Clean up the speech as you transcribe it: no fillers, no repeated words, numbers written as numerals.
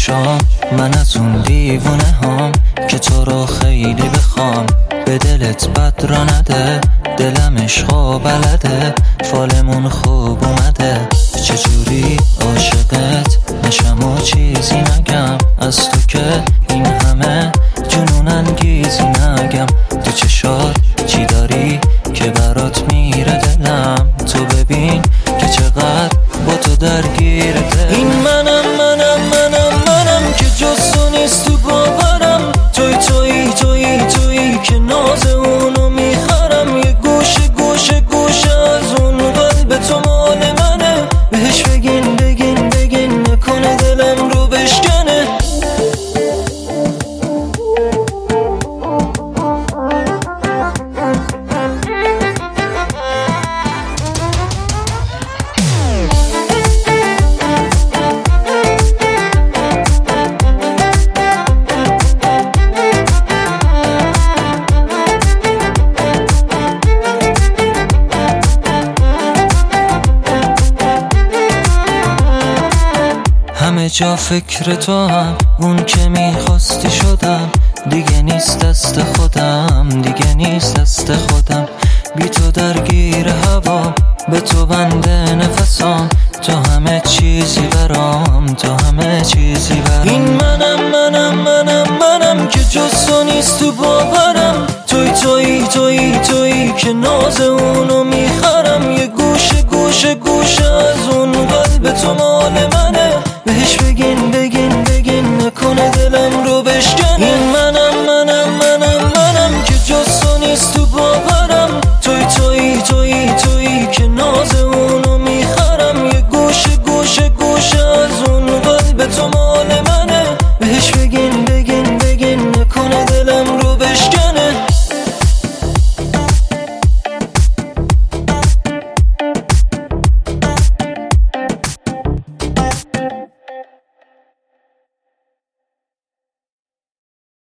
شام من از اون دیوونه هام که تو رو خیلی بخوام، به دلت بد را نده، دلم عشقا بلده، فالمون خوب اومده، چجوری عاشقت نشم و چیزی نگم، از تو که این همه جنون انگیزی نگم، تو چشات چی داری که برات میره دلم، تو ببین که چقدر با تو درگیرته. این منم که جز تو نیست تو باورم، تویی که ناز اونو میخرم، یه گوشه از اون قلب تو مال منه، بهش بگین نکنه دلم رو بشکنه. همه جا فکر تو هم، اون که میخواستی شدم، دیگه نیست دست خودم، بی تو درگیر هوا، به تو بنده نفسام، تو همه چیزی برام. این منم که جز تو نیست تو باورم، تویی که ناز اونو میخرم، یه گوشه از اون قلب تو مال منه،